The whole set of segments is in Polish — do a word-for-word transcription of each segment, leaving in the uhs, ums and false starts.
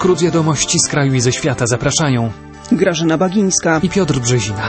Skrót wiadomości z kraju i ze świata zapraszają Grażyna Bagińska i Piotr Brzezina.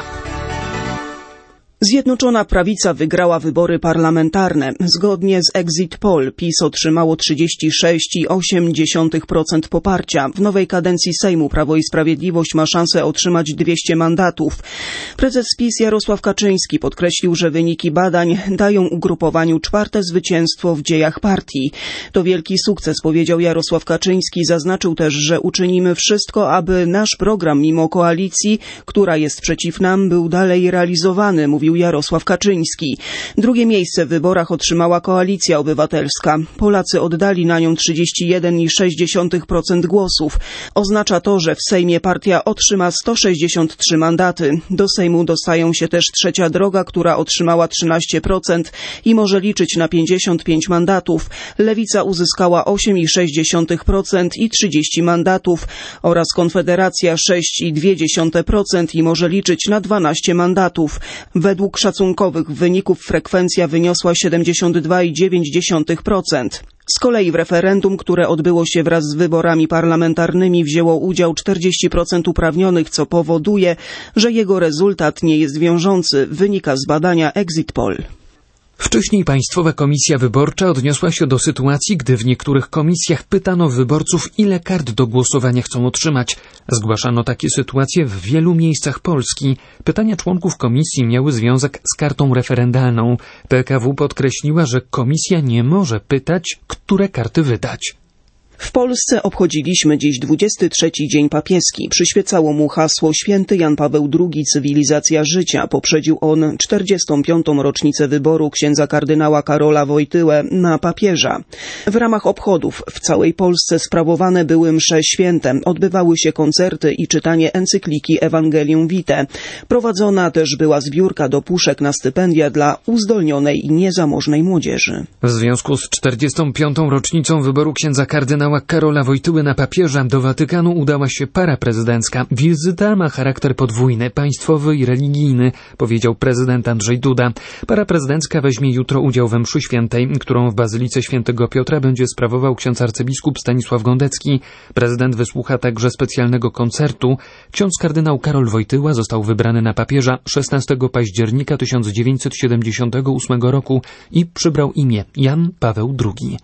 Zjednoczona Prawica wygrała wybory parlamentarne. Zgodnie z Exit Poll PiS otrzymało trzydzieści sześć przecinek osiem procent poparcia. W nowej kadencji Sejmu Prawo i Sprawiedliwość ma szansę otrzymać dwieście mandatów. Prezes PiS Jarosław Kaczyński podkreślił, że wyniki badań dają ugrupowaniu czwarte zwycięstwo w dziejach partii. To wielki sukces, powiedział Jarosław Kaczyński. Zaznaczył też, że uczynimy wszystko, aby nasz program mimo koalicji, która jest przeciw nam, był dalej realizowany, mówił Jarosław Kaczyński. Drugie miejsce w wyborach otrzymała Koalicja Obywatelska. Polacy oddali na nią trzydzieści jeden przecinek sześć procent głosów. Oznacza to, że w Sejmie partia otrzyma sto sześćdziesiąt trzy mandaty. Do Sejmu dostają się też Trzecia Droga, która otrzymała trzynaście procent i może liczyć na pięćdziesiąt pięć mandatów. Lewica uzyskała osiem przecinek sześć procent i trzydzieści mandatów oraz Konfederacja sześć przecinek dwa procent i może liczyć na dwanaście mandatów. Według szacunkowych wyników frekwencja wyniosła siedemdziesiąt dwa przecinek dziewięć procent. Z kolei w referendum, które odbyło się wraz z wyborami parlamentarnymi, wzięło udział czterdzieści procent uprawnionych, co powoduje, że jego rezultat nie jest wiążący, wynika z badania Exit Poll. Wcześniej Państwowa Komisja Wyborcza odniosła się do sytuacji, gdy w niektórych komisjach pytano wyborców, ile kart do głosowania chcą otrzymać. Zgłaszano takie sytuacje w wielu miejscach Polski. Pytania członków komisji miały związek z kartą referendalną. P K W podkreśliła, że komisja nie może pytać, które karty wydać. W Polsce obchodziliśmy dziś dwudziesty trzeci Dzień Papieski. Przyświecało mu hasło Święty Jan Paweł drugi, cywilizacja życia. Poprzedził on czterdziestą piątą rocznicę wyboru księdza kardynała Karola Wojtyłę na papieża. W ramach obchodów w całej Polsce sprawowane były msze święte. Odbywały się koncerty i czytanie encykliki Evangelium Vitae. Prowadzona też była zbiórka do puszek na stypendia dla uzdolnionej i niezamożnej młodzieży. W związku z czterdziestą piątą rocznicą wyboru księdza kardynała Karola Wojtyły na papieża do Watykanu udała się para prezydencka. Wizyta ma charakter podwójny, państwowy i religijny, powiedział prezydent Andrzej Duda. Para prezydencka weźmie jutro udział we mszy świętej, którą w Bazylice Świętego Piotra będzie sprawował ksiądz arcybiskup Stanisław Gądecki. Prezydent wysłucha także specjalnego koncertu. Ksiądz kardynał Karol Wojtyła został wybrany na papieża szesnastego października tysiąc dziewięćset siedemdziesiątego ósmego roku i przybrał imię Jan Paweł drugi.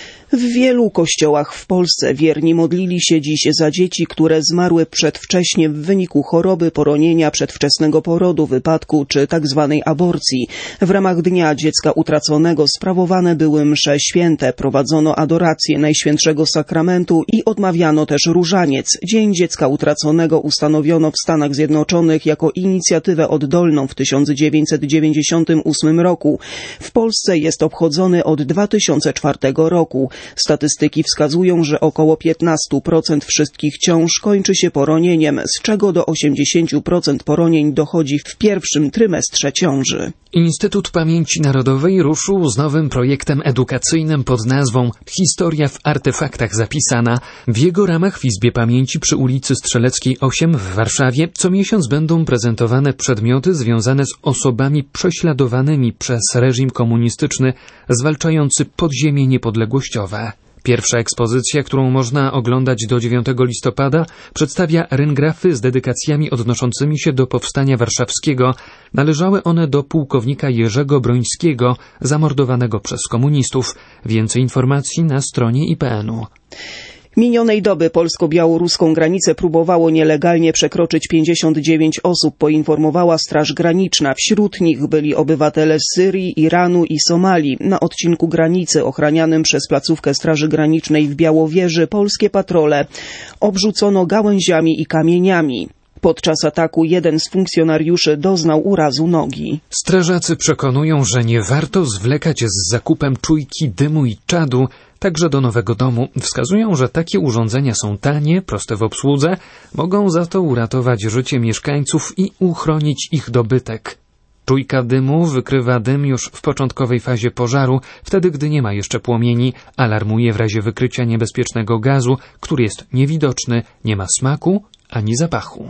W wielu kościołach w Polsce wierni modlili się dziś za dzieci, które zmarły przedwcześnie w wyniku choroby, poronienia, przedwczesnego porodu, wypadku czy tzw. aborcji. W ramach Dnia Dziecka Utraconego sprawowane były msze święte, prowadzono adorację Najświętszego Sakramentu i odmawiano też różaniec. Dzień Dziecka Utraconego ustanowiono w Stanach Zjednoczonych jako inicjatywę oddolną w tysiąc dziewięćset dziewięćdziesiątym ósmym roku. W Polsce jest obchodzony od dwa tysiące czwartego roku. Statystyki wskazują, że około piętnaście procent wszystkich ciąż kończy się poronieniem, z czego do osiemdziesiąt procent poronień dochodzi w pierwszym trymestrze ciąży. Instytut Pamięci Narodowej ruszył z nowym projektem edukacyjnym pod nazwą Historia w artefaktach zapisana. W jego ramach w Izbie Pamięci przy ulicy Strzeleckiej osiem w Warszawie co miesiąc będą prezentowane przedmioty związane z osobami prześladowanymi przez reżim komunistyczny zwalczający podziemie niepodległościowe. Pierwsza ekspozycja, którą można oglądać do dziewiątego listopada, przedstawia ryngrafy z dedykacjami odnoszącymi się do powstania warszawskiego. Należały one do pułkownika Jerzego Brońskiego, zamordowanego przez komunistów. Więcej informacji na stronie I P N u. Minionej doby polsko-białoruską granicę próbowało nielegalnie przekroczyć pięćdziesiąt dziewięć osób, poinformowała Straż Graniczna. Wśród nich byli obywatele Syrii, Iranu i Somalii. Na odcinku granicy ochranianym przez placówkę Straży Granicznej w Białowieży polskie patrole obrzucono gałęziami i kamieniami. Podczas ataku jeden z funkcjonariuszy doznał urazu nogi. Strażacy przekonują, że nie warto zwlekać z zakupem czujki, dymu i czadu, także do nowego domu. Wskazują, że takie urządzenia są tanie, proste w obsłudze, mogą za to uratować życie mieszkańców i uchronić ich dobytek. Czujka dymu wykrywa dym już w początkowej fazie pożaru, wtedy gdy nie ma jeszcze płomieni, alarmuje w razie wykrycia niebezpiecznego gazu, który jest niewidoczny, nie ma smaku ani zapachu.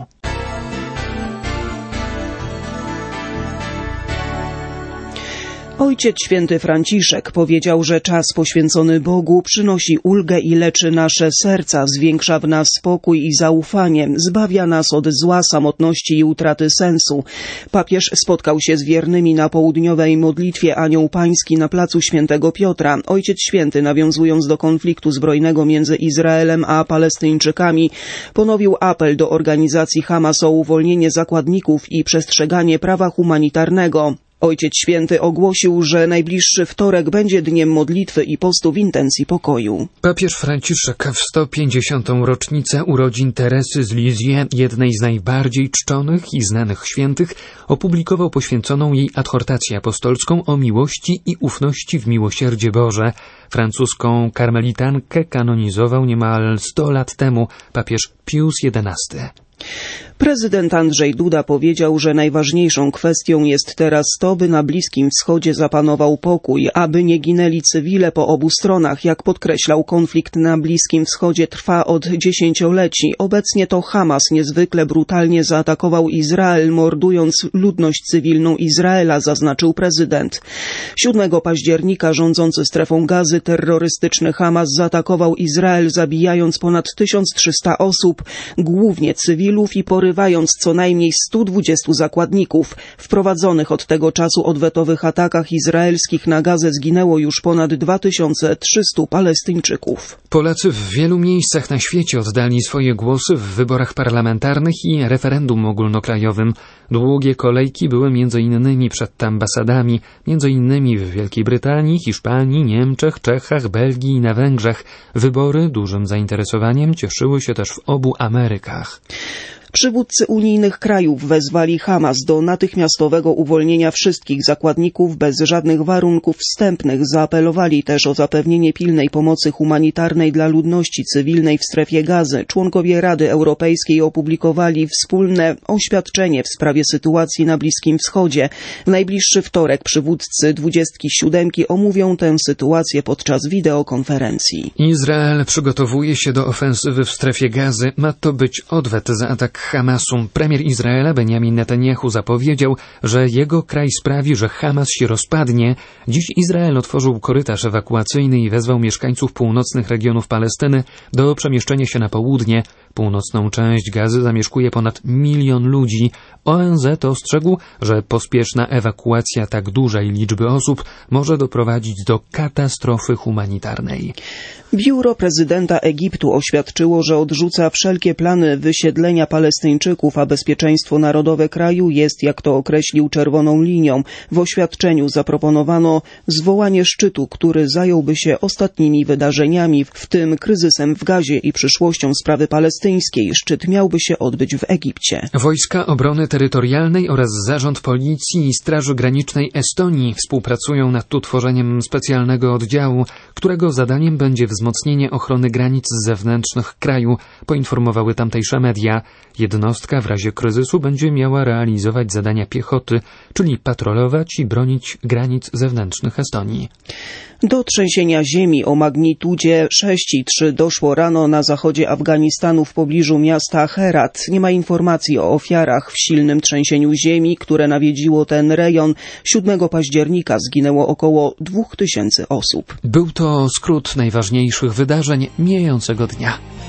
Ojciec Święty Franciszek powiedział, że czas poświęcony Bogu przynosi ulgę i leczy nasze serca, zwiększa w nas spokój i zaufanie, zbawia nas od zła, samotności i utraty sensu. Papież spotkał się z wiernymi na południowej modlitwie Anioł Pański na placu Świętego Piotra. Ojciec Święty, nawiązując do konfliktu zbrojnego między Izraelem a Palestyńczykami, ponowił apel do organizacji Hamas o uwolnienie zakładników i przestrzeganie prawa humanitarnego. Ojciec Święty ogłosił, że najbliższy wtorek będzie dniem modlitwy i postu w intencji pokoju. Papież Franciszek w sto pięćdziesiątą rocznicę urodzin Teresy z Lisieux, jednej z najbardziej czczonych i znanych świętych, opublikował poświęconą jej adhortację apostolską o miłości i ufności w miłosierdzie Boże. Francuską karmelitankę kanonizował niemal sto lat temu papież Pius jedenasty. Prezydent Andrzej Duda powiedział, że najważniejszą kwestią jest teraz to, by na Bliskim Wschodzie zapanował pokój, aby nie ginęli cywile po obu stronach. Jak podkreślał, konflikt na Bliskim Wschodzie trwa od dziesięcioleci. Obecnie to Hamas niezwykle brutalnie zaatakował Izrael, mordując ludność cywilną Izraela, zaznaczył prezydent. siódmego października rządzący strefą Gazy terrorystyczny Hamas zaatakował Izrael, zabijając ponad tysiąc trzysta osób, głównie cywilów, i porywając co najmniej stu dwudziestu zakładników. W prowadzonych od tego czasu odwetowych atakach izraelskich na Gazę zginęło już ponad dwa tysiące trzystu Palestyńczyków. Polacy w wielu miejscach na świecie oddali swoje głosy w wyborach parlamentarnych i referendum ogólnokrajowym. Długie kolejki były między innymi przed ambasadami, między innymi w Wielkiej Brytanii, Hiszpanii, Niemczech, Czechach, Belgii i na Węgrzech. Wybory dużym zainteresowaniem cieszyły się też w obu Amerykach. Przywódcy unijnych krajów wezwali Hamas do natychmiastowego uwolnienia wszystkich zakładników bez żadnych warunków wstępnych. Zaapelowali też o zapewnienie pilnej pomocy humanitarnej dla ludności cywilnej w strefie Gazy. Członkowie Rady Europejskiej opublikowali wspólne oświadczenie w sprawie sytuacji na Bliskim Wschodzie. W najbliższy wtorek przywódcy dwudziestki siódemki omówią tę sytuację podczas wideokonferencji. Izrael przygotowuje się do ofensywy w strefie Gazy. Ma to być odwet za atak Hamasu. Premier Izraela Benjamin Netanyahu zapowiedział, że jego kraj sprawi, że Hamas się rozpadnie. Dziś Izrael otworzył korytarz ewakuacyjny i wezwał mieszkańców północnych regionów Palestyny do przemieszczenia się na południe. Północną część Gazy zamieszkuje ponad milion ludzi. O N Z ostrzegł, że pospieszna ewakuacja tak dużej liczby osób może doprowadzić do katastrofy humanitarnej. Biuro prezydenta Egiptu oświadczyło, że odrzuca wszelkie plany wysiedlenia Palestyńczyków, a bezpieczeństwo narodowe kraju jest, jak to określił, czerwoną linią. W oświadczeniu zaproponowano zwołanie szczytu, który zająłby się ostatnimi wydarzeniami, w tym kryzysem w Gazie i przyszłością sprawy palestyńskiej. Szczyt miałby się odbyć w Egipcie. Wojska Obrony Terytorialnej oraz Zarząd Policji i Straży Granicznej Estonii współpracują nad utworzeniem specjalnego oddziału, którego zadaniem będzie wzmocnienie ochrony granic zewnętrznych kraju, poinformowały tamtejsze media. Jednostka w razie kryzysu będzie miała realizować zadania piechoty, czyli patrolować i bronić granic zewnętrznych Estonii. Do trzęsienia ziemi o magnitudzie sześć i trzy doszło rano na zachodzie Afganistanu w pobliżu miasta Herat. Nie ma informacji o ofiarach. W silnym trzęsieniu ziemi, które nawiedziło ten rejon, siódmego października zginęło około dwóch tysięcy osób. Był to skrót najważniejszych wydarzeń mijającego dnia.